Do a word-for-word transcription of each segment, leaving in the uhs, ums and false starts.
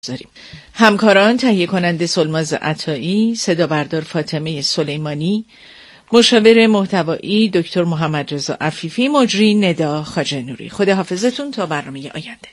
داریم. همکاران تهیه کننده سلماز عطایی، صدا بردار فاطمه سلیمانی، مشاور محتوایی دکتر محمد رضا عفیفی، مجری ندا خواجه نوری. خداحافظتون تا برنامه آینده.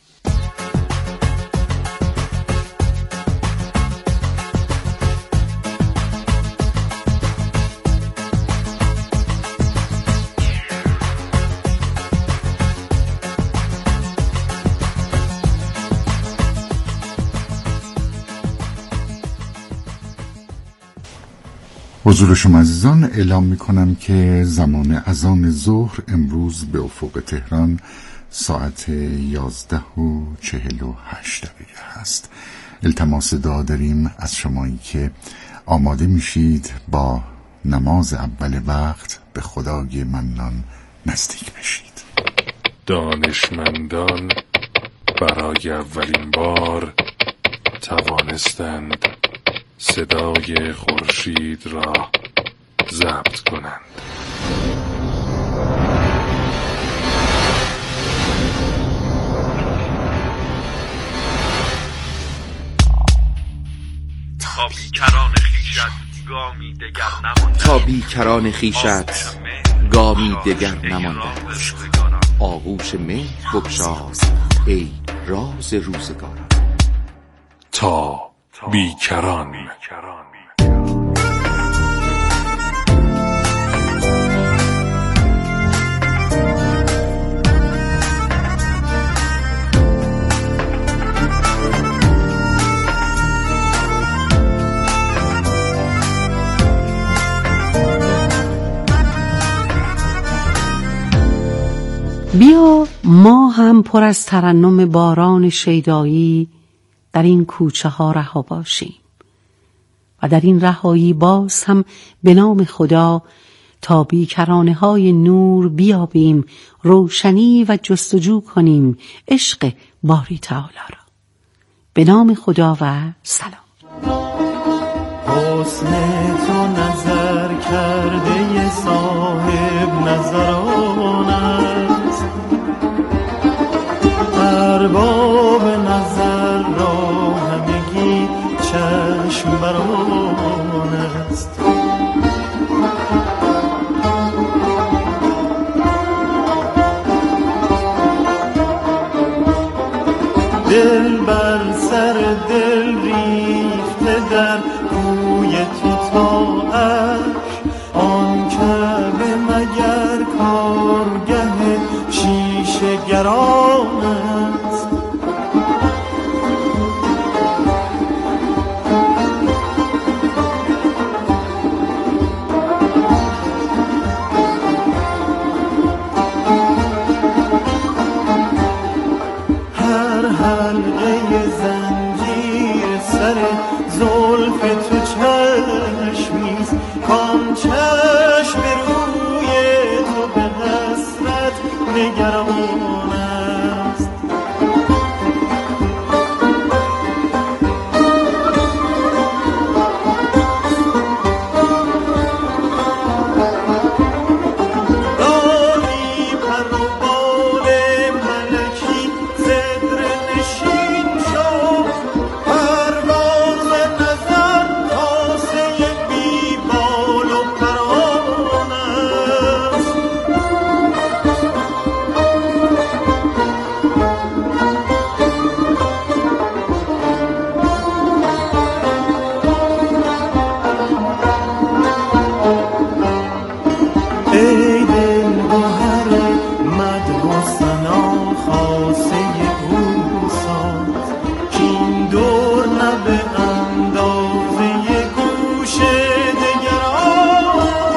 حضور شما عزیزان، اعلام می کنم که زمان اذان ظهر امروز به افق تهران ساعت یازده و چهل و هشت دقیقه هست. التماس دعا داریم از شمایی که آماده میشید با نماز اول وقت به خدای منان نزدیک بشید. دانشمندان برای اولین بار توانستند صدای خورشید را ضبط کنند. تا بیکران خیشت گامی دگر نمانده، تا بیکران خیشت گامی دگر نمانده، آغوش مهر بگشاز ای راز روزگاران. تا بیکران. بیا ما هم پر از ترنم باران شیدایی در این کوچه ها رها باشیم و در این رهایی باز هم به نام خدا تا بیکرانه های نور بیابیم، روشنی و جستجو کنیم عشق باری تعالی را. به نام خدا و سلام. حسن تو نظر کرده صاحب نظران است، ارباب نظر را همگی چشم بران است. دل بر سر دل ریخته در کوی تو تا عرش، آن کعبه مگر کارگه شیشه گران است. هر حلقه زنجیر سر زلف تو چشمیست، کام چشم روی تو به حسرت نگران است. داری پر و بال ملکی زدر نشین شو، پرواز نظر کاسه بی بال و پران است. ای دل گوهر مدح و ثنا خاصه او ساز، کاین دور نه به اندازه گوش دگران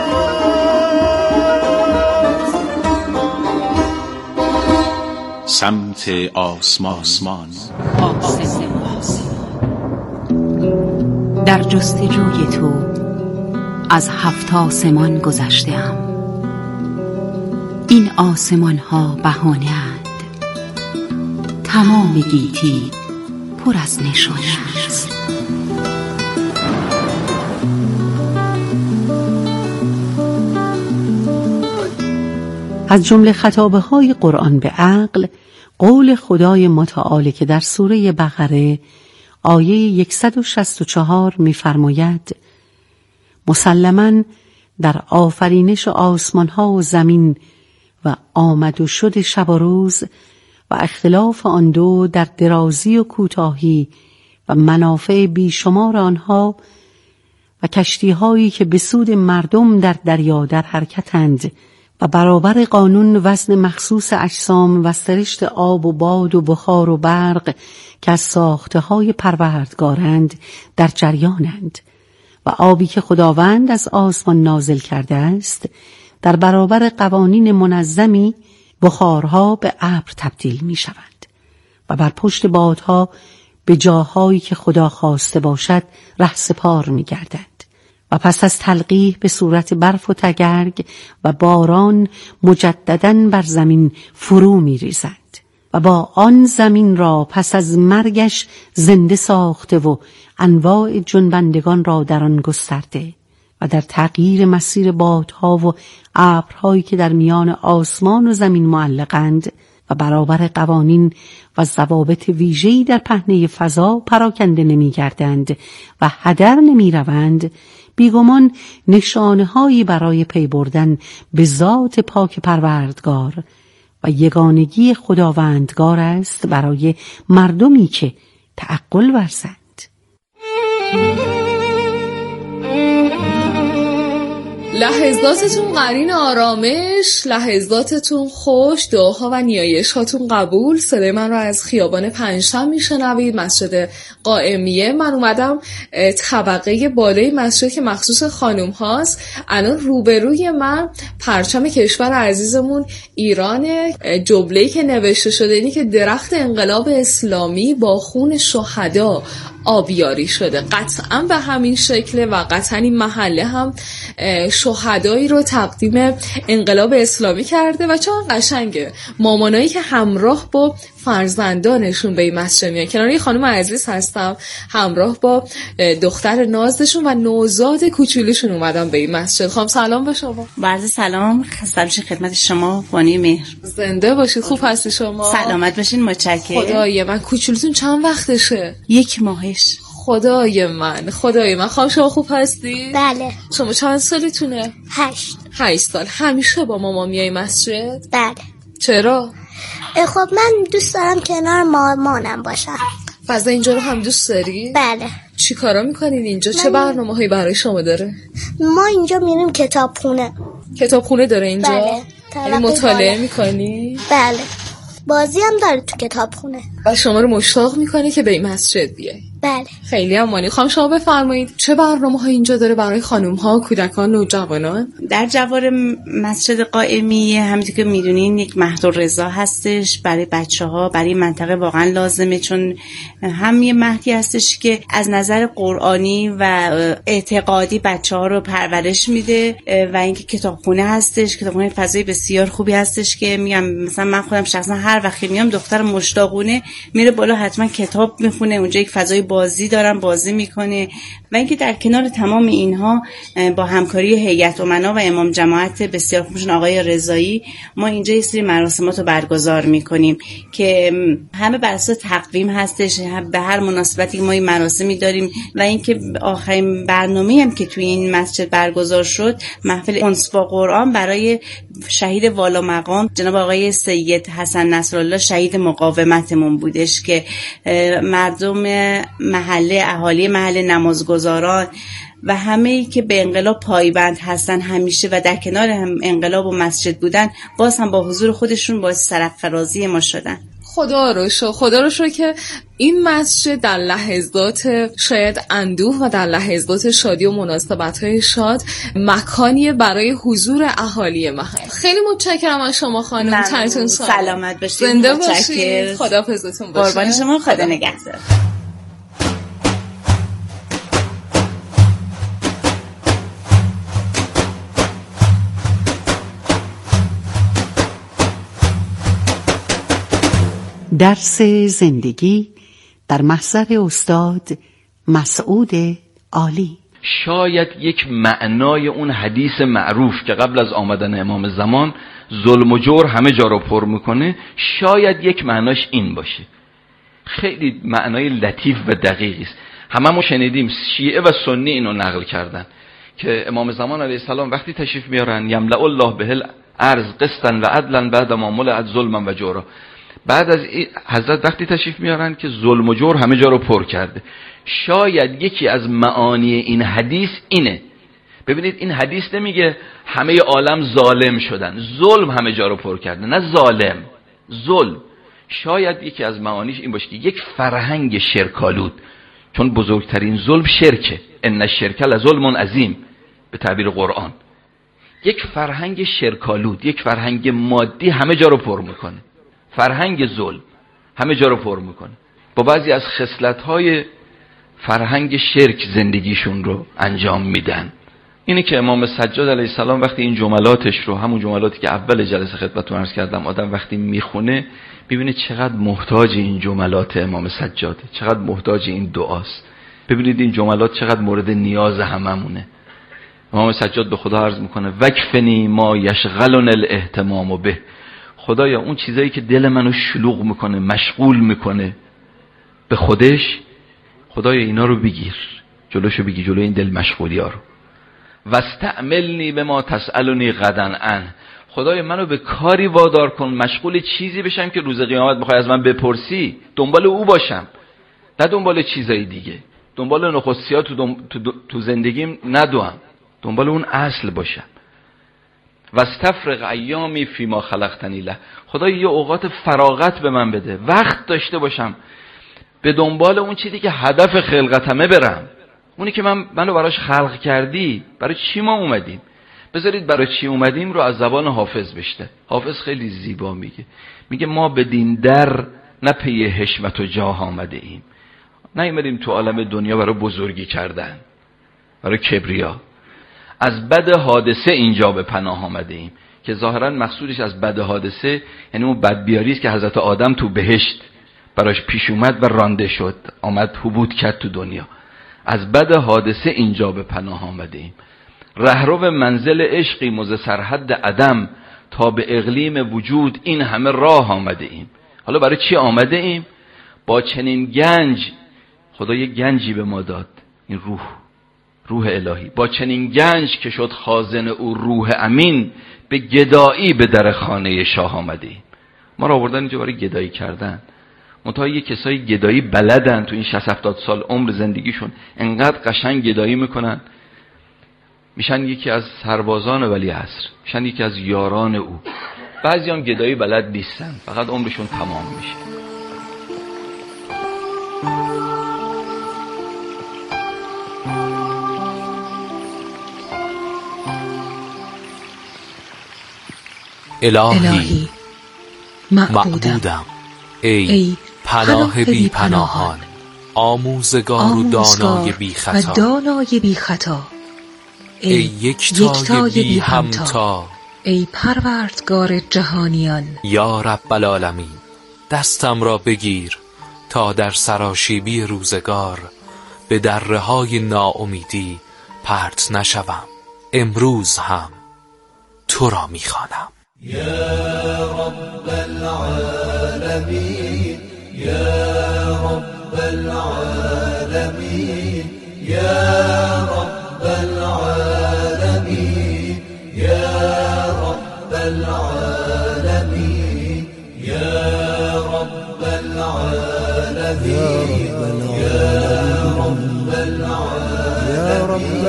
است. سمت آسمان در جستجوی تو از هفت آسمان گذشته‌ام. این آسمان ها بهانه اند، تمام گیتی پر از نشانه است. از جمله خطابه های قرآن به عقل، قول خدای متعال که در سوره بقره آیه صد و شصت و چهار می‌فرماید: مسلماً در آفرینش آسمان‌ها و زمین و آمد و شد شب و روز و اختلاف آن دو در درازی و کوتاهی و منافع بیشمار آنها و کشتی‌هایی که به سود مردم در دریا در حرکتند و برابر قانون وزن مخصوص اجسام و سرشت آب و باد و بخار و برق که از ساخته‌های پروردگارند در جریانند و آبی که خداوند از آسمان نازل کرده است در برابر قوانین منظمی بخارها به ابر تبدیل می شوند و بر پشت بادها به جاهایی که خدا خواسته باشد رهسپار می گردند و پس از تلقیح به صورت برف و تگرگ و باران مجدداً بر زمین فرو می ریزند و با آن زمین را پس از مرگش زنده ساخته و انواع جنبندگان را در آن گسترده و در تغییر مسیر بادها و ابرهایی که در میان آسمان و زمین معلقند و برابر قوانین و ضوابط ویژه‌ای در پهنه فضا پراکنده نمی‌گردند و هدر نمی‌روند، بیگمان نشانه‌هایی برای پی بردن به ذات پاک پروردگار و یگانگی خداوندگار است برای مردمی که تعقل ورزند. لحظاتتون قرین آرامش، لحظاتتون خوش، دعاها و نیایش هاتون قبول. صدای من رو از خیابان پنجشنبه میشنوید، مسجد قائمیه. من اومدم طبقه بالای مسجد که مخصوص خانوم هاست. الان روبروی من پرچم کشور عزیزمون ایرانه، جمله‌ای که نوشته شده اینی که درخت انقلاب اسلامی با خون شهدا آبیاری شده. قطعا به همین شکله و قطعا این محله هم شهدایی رو تقدیم انقلاب اسلامی کرده و چون قشنگه مامانایی که همراه با فرزندانشون به این مسجد میان. کنار یه خانم عزیز هستم همراه با دختر نازشون و نوزاد کوچولوشون اومدم به این مسجد. خانم سلام به شما. عرض سلام خدمت خدمت شما بانی مهر. زنده باشید. خوب هستی شما؟ سلامت باشین. متشکرم. خدای من کوچولوتون چند وقتشه؟ یک ماهش. خدای من خدای من. خانم شما خوب هستی؟ بله. شما چند سالتونه؟ هشت. هشت سال. همیشه با ماما میای مسجد؟ بله. چرا؟ خب من دوست دارم کنار مامانم باشم. فضا اینجا رو هم دوست داری؟ بله. چی کارا میکنین اینجا؟ چه برنامه هایی برای شما داره؟ ما اینجا میریم کتابخونه. کتابخونه داره اینجا؟ بله. مطالعه میکنی؟ بله. بازی هم داره تو کتابخونه. و شما رو مشتاق میکنه که به این مسجد بیای؟ بله. خیلی هم مانی. خواهم شما بفرمایید چه برنامه ها اینجا داره برای خانوم ها، کودکان و جوانان؟ در جوار مسجد قائمی همونطور که میدونین یک مهد الرضا هستش برای بچه ها، برای منطقه واقعا لازمه، چون هم یه مهدی هستش که از نظر قرآنی و اعتقادی بچه ها رو پرورش میده و اینکه کتابخونه هستش. کتابخونه فضای بسیار خوبی هستش که میگم مثلا من خودم شخصا هر وقت میام دختر مشتاقونه میره بالا حتما کتاب میخونه. اونجا یک فضای بازی دارن، بازی میکنه و اینکه در کنار تمام اینها با همکاری هیئت امنا و امام جماعت بسیار خوبشون آقای رضایی ما اینجا یه سری مراسمات رو برگزار میکنیم که همه بر اساس تقویم هستش. به هر مناسبتی ما این مراسمی داریم و اینکه آخرین برنامه‌ای هم که توی این مسجد برگزار شد محفل انس با قرآن برای شهید والا مقام جناب آقای سید حسن نصرالله شهید مقاومتمون بودش که مردم محله، اهالی محله، نمازگزاران و همه‌ای که به انقلاب پایبند هستن همیشه و در کنار هم انقلاب و مسجد بودن باز هم با حضور خودشون باعث سرفرازی ما شدن. خدا رو شو خدا رو شو که این مسجد در لحظات شاید اندوه و در لحظات شادی و مناسبت‌های شاد مکانی برای حضور اهالی محل. خیلی متشکرم از شما خانم. تنتون سلامت باشید. زنده باشید. خداحافظتون باشه. قربان شما. خدا نگهدار. درس زندگی در محضر استاد مسعود عالی. شاید یک معنای اون حدیث معروف که قبل از آمدن امام زمان ظلم و جور همه جا رو پر میکنه، شاید یک معناش این باشه. خیلی معنای لطیف و دقیقی است. هممون شنیدیم، شیعه و سنی اینو نقل کردن که امام زمان علیه السلام وقتی تشریف میارن یملأ الله بهل ارض قسطا و عدلا بعد ما ملئت ظلما و جورا، بعد از حضرت وقتی تشریف میارن که ظلم و جور همه جا رو پر کرده. شاید یکی از معانی این حدیث اینه. ببینید این حدیث نمیگه همه عالم ظالم شدن، ظلم همه جا رو پر کرده، نه ظالم، ظلم. شاید یکی از معانیش این باشه که یک فرهنگ شرکالود، چون بزرگترین ظلم شرکه، ان الشرک لظلم عظیم به تعبیر قرآن، یک فرهنگ شرکالود، یک فرهنگ مادی همه جا رو پر میکنه، فرهنگ ظلم همه جا رو پر میکنه، با بعضی از خصلت‌های فرهنگ شرک زندگیشون رو انجام میدن. اینه که امام سجاد علیه السلام وقتی این جملاتش رو، همون جملاتی که اول جلسه خدمتتون عرض کردم، آدم وقتی میخونه ببینید چقدر محتاج این جملات امام سجاده، چقدر محتاج این دعاست. ببینید این جملات چقدر مورد نیاز هممونه. امام سجاد به خدا عرض میکنه وکفنی ما یشغلن الاهتمام به، خدایا اون چیزایی که دل منو شلوغ میکنه، مشغول میکنه به خودش، خدایا اینا رو بگیر، جلوشو بگیر، جلو این دل مشغولی ها رو. واستعملنی به ما تسألنی غدا عنه، خدایا منو به کاری وادار کن، مشغول چیزی بشم که روز قیامت بخوای از من بپرسی، دنبال او باشم، نه دنبال چیزای دیگه، دنبال نخستی‌ها تو, دم... تو, تو زندگیم ندوام، دنبال اون اصل باشم. واستفرغ ایامی فی ما خلقتنی له، خدایا یه اوقات فراغت به من بده، وقت داشته باشم به دنبال اون چیزی که هدف خلقتمه برم، اونی که من منو براش خلق کردی. برای چی ما اومدیم؟ بذارید برای چی اومدیم رو از زبان حافظ بشته. حافظ خیلی زیبا میگه، میگه ما به دین در نه پی حشمت و جاه آمده ایم، نه ایمدیم تو عالم دنیا برای بزرگی کردن، برای کبریا. از بد حادثه اینجا به پناه آمده ایم، که ظاهرا مقصودش از بد حادثه یعنی اون بدبیاری است که حضرت آدم تو بهشت براش پیش اومد و رانده شد، آمد حبوط کرد تو دنیا. از بد حادثه اینجا به پناه آمده ایم، رهرو منزل عشقی مز سرحد عدم، تا به اقلیم وجود این همه راه آمده ایم. حالا برای چی آمده ایم؟ با چنین گنج، خدا یک گنجی به ما داد، این روح، روح الهی، با چنین گنج که شد خازن او روح امین، به گدایی به در خانه شاه آمده ایم. ما را آوردن اینجا برای گدایی کردن. منتها یه کسایی گدایی بلدن، تو این شصت هفتاد سال عمر زندگیشون انقدر قشنگ گدایی میکنن، میشن یکی از سربازان ولی عصر، میشن یکی از یاران او. بعضی هم گدایی بلد نیستن، فقط عمرشون تمام میشه. الهی معبودم، ای, ای پناه بی پناهان، آموزگار و دانای بی خطا، دانای بی خطا، ای یکتای بی همتا، ای پروردگار جهانیان. یا رب العالمین، دستم را بگیر تا در سراشیبی روزگار به دره های ناامیدی پرت نشوم. امروز هم تو را میخوانم. یا رب العالمین، یا رب العالمین، یا رب العالمین، یا رب العالمین، یا رب العالمین، یا رب العالمین، یا رب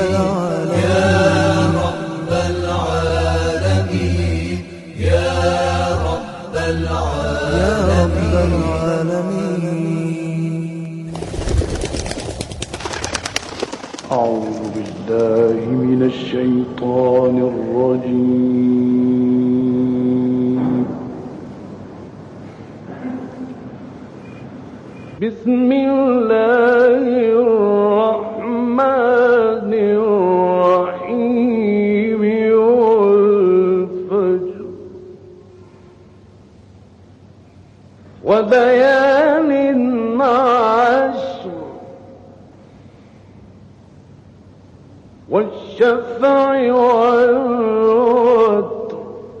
العالمين. أعوذ بالله من الشيطان الرجيم. بسم الله الرحمن الرحيم. والفجر وبيان العشر، والشفع والوتر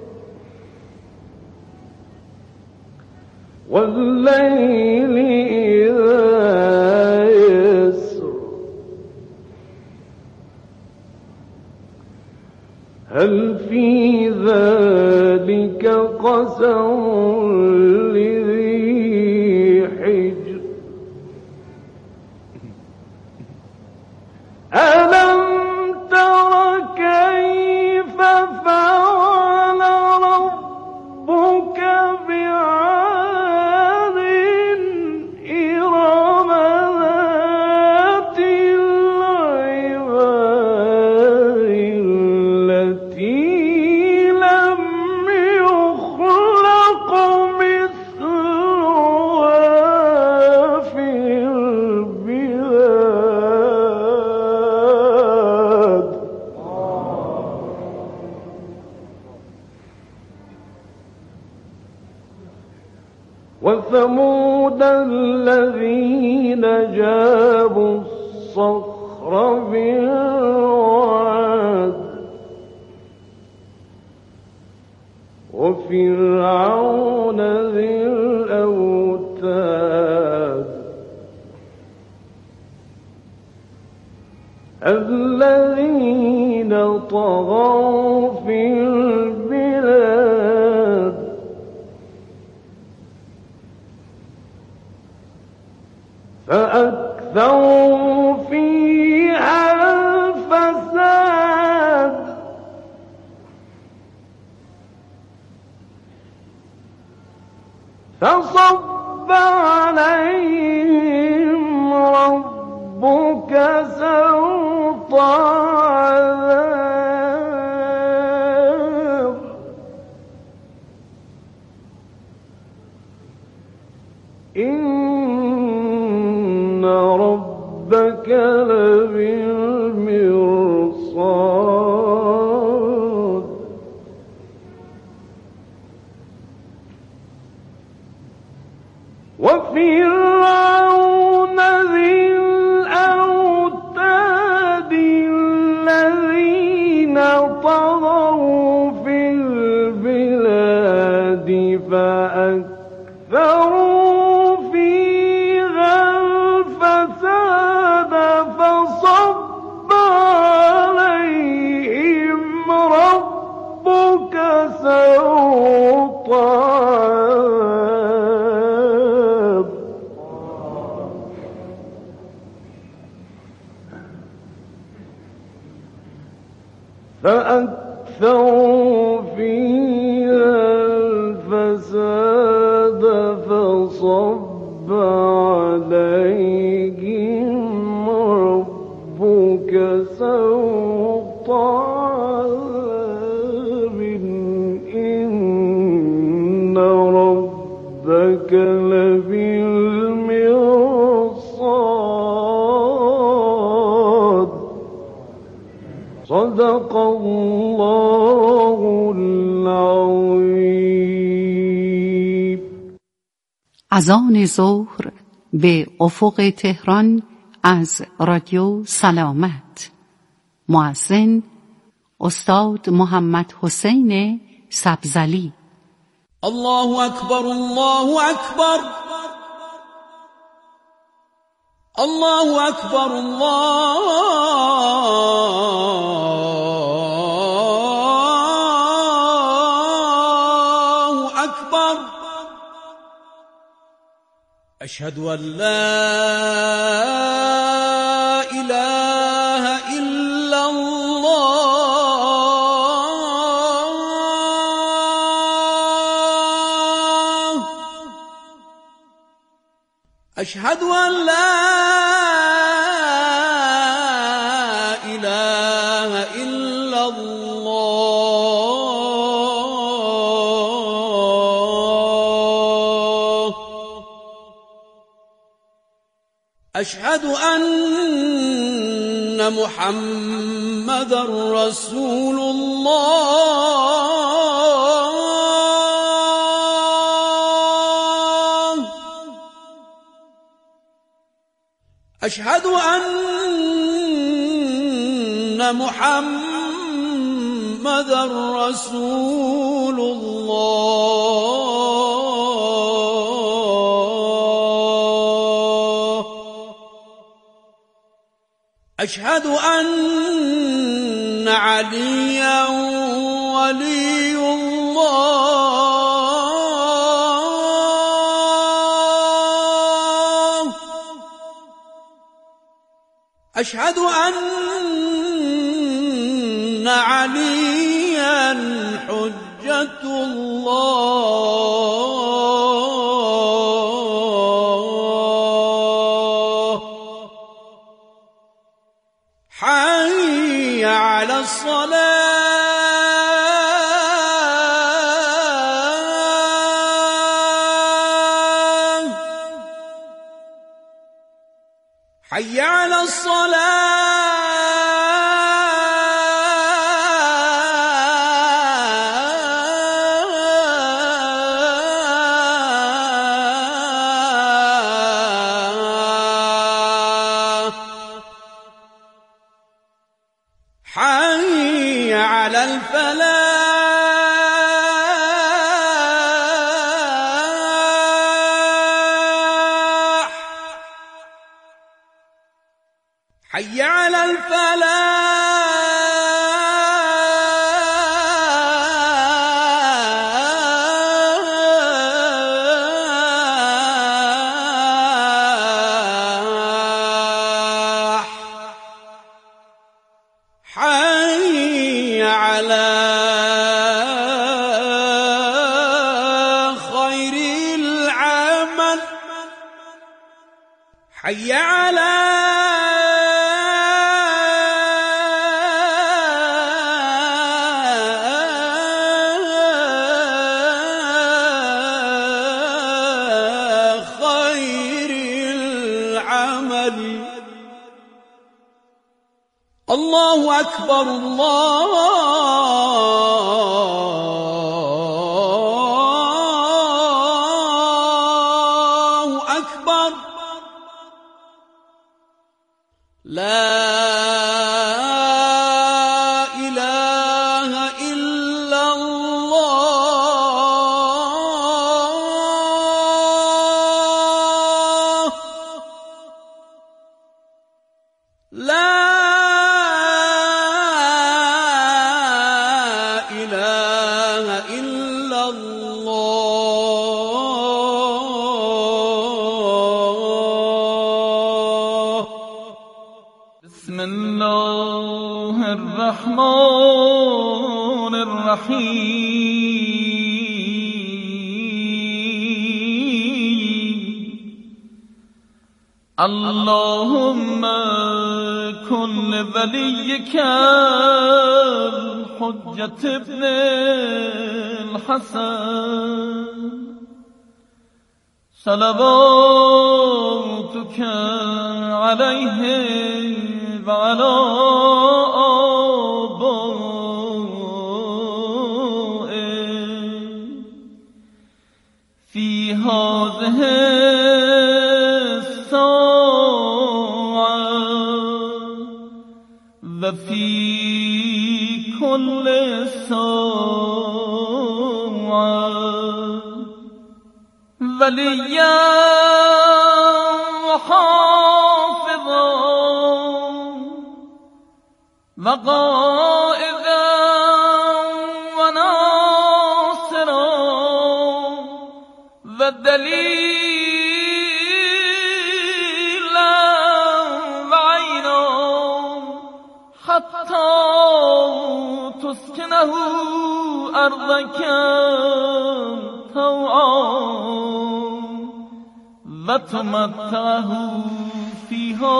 والليل إذا يسر هل في ذلك قسم لذي حجر ألم تر كيف فعل ربك بعاد إرم ذات العماد التي لم يخلق مثلها في البلاد وثمود الذين جابوا الصخر بالواد وفرعون ذي الأوتاد الذين طغوا في البلاد فأكثروا فيها الفساد فصب عليهم ربك سوط عذاب إن ربك لبالمرصاد وفرعون ذي الأوتاد الذين طغوا في البلاد فأكثروا فيها الفساد فصب عليهم ربك سوط عذاب فأكثروا فيها الفساد فصب عليهم ربك سوط عذاب إن ربك لبالمرصاد صدق الله العظیم. اذان ظهر به افق تهران از رادیو سلامت. مؤذن استاد محمد حسین سبزلی. الله اکبر الله اکبر الله اکبر الله اکبر اشهد ان لا اله الا الله اشهد ان لا اله الا الله اشهد ان محمد رسول الله اشهد ان محمد رسول الله أشهد أن عليا ولي الله أشهد أن عليا حجة الله حي على الصلاة حي على الصلاة حي على الفلاح حي على الفلاح حي على خير العمل حي على خير العمل الله أكبر الله أكبر لا إله إلا الله لا إله إلا الله بسم الله الرحمن الرحيم اللهم كن لوليك الحجة ابن الحسن صلواتك عليه وعلى آبائه في هذه الساعة وفي كل ساعة وليا وحافظا وقائدا وناصرا ودليلا وعينا حتى تسكنه أرضك طوعا وتمتعه فيها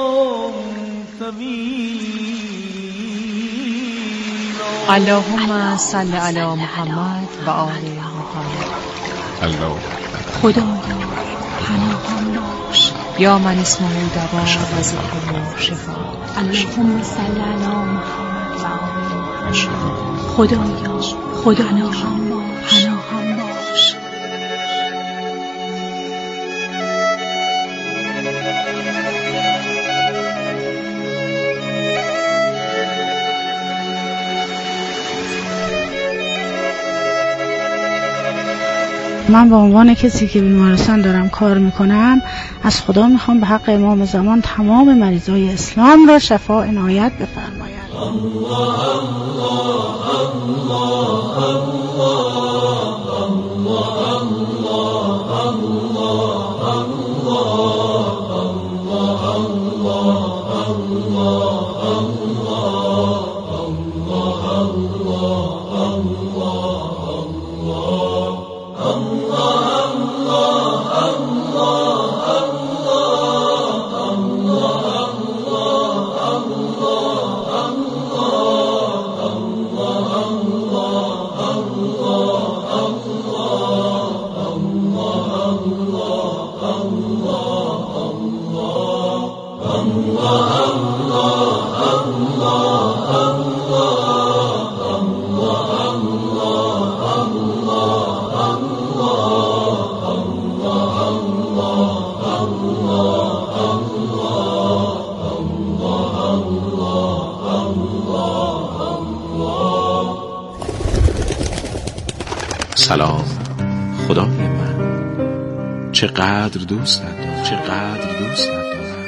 طويلا اللهم صل على محمد و آل محمد. الله خدایا پناهم باش یا من اسمه دوا و ذکره شفا. اللهم صل علی محمد و آل محمد. خدایا خدایا پناهم باش. من به عنوان کسی که بیمارستان دارم کار میکنم از خدا میخوام به حق امام زمان تمام مریضای اسلام را شفا عنایت بفرماید. سلام خدای من، چقدر دوستت دارم، چقدر دوستت دارم.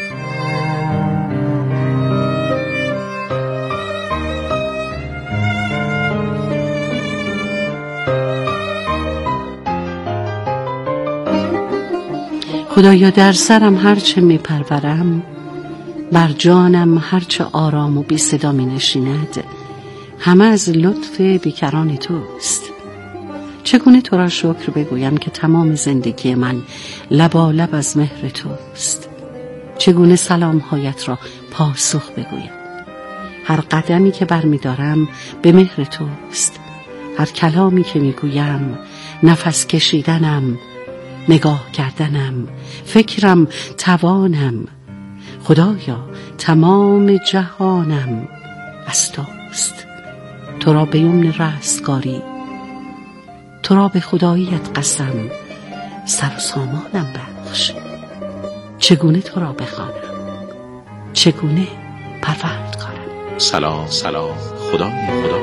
خدایا در سرم هرچه می پرورم، بر جانم هرچه آرام و بی صدا می نشیند، همه از لطف بیکران توست. چگونه تو را شکر بگویم که تمام زندگی من لبالب از مهر توست؟ چگونه سلامهایت را پاسخ بگویم؟ هر قدمی که برمی‌دارم به مهر توست. هر کلامی که میگویم، نفس کشیدنم، نگاه کردنم، فکرم، توانم، خدایا تمام جهانم از توست. تو را به یمن رستگاری، تو را به خداییت قسم، سر و سامانم بخش. چگونه تو را بخوانم، چگونه پروردگارم. سلام سلام خدای خدا.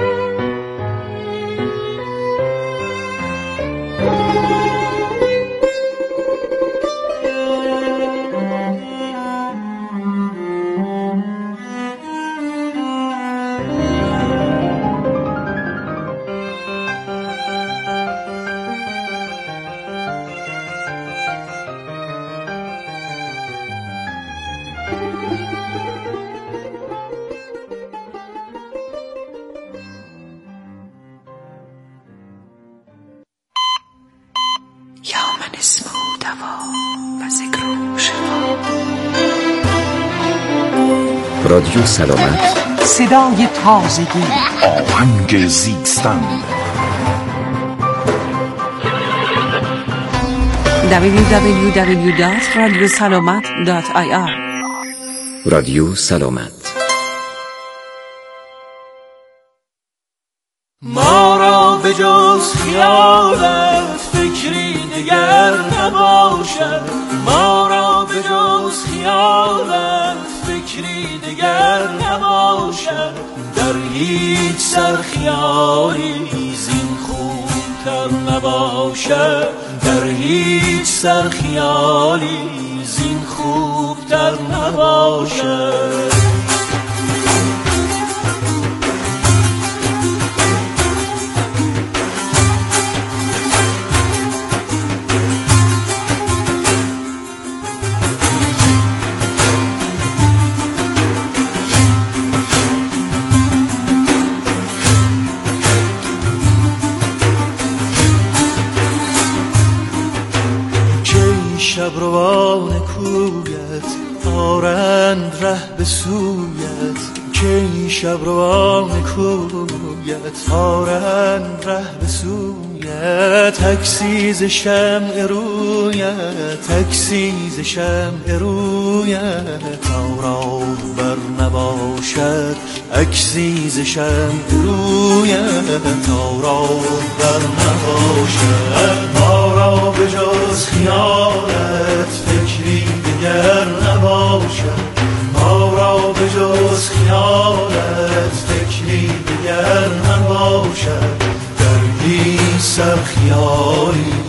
اسمه دوا و ذکر شفا. رادیو سلامت، صدای تازگی، آهنگ زیستن. دبلیو دبلیو دبلیو دات رادیو سلامت دات آی آر. رادیو سلامت. ما را به جز خیالت فکری دیگر نباشد، ما را به جز خیالت فکری دیگر نباشد، در هیچ سرخیالی زین خوبتر نباشد، در هیچ سرخیالی زین خوبتر نباشد. شبروان کویت آرند ره به سویت، که این شبروان کویت آرند ره به سویت، تکسیز شمع رویت، تکسیز شمع رویت، تا راه بر نباشد اکسیز شمع رویت، تا راه بر نباشد. ما را به جز خیالت فکری دیگر نباشد، ما را به جز خیالت فکری دیگر نباشد، در هیچ سرخیالی کنی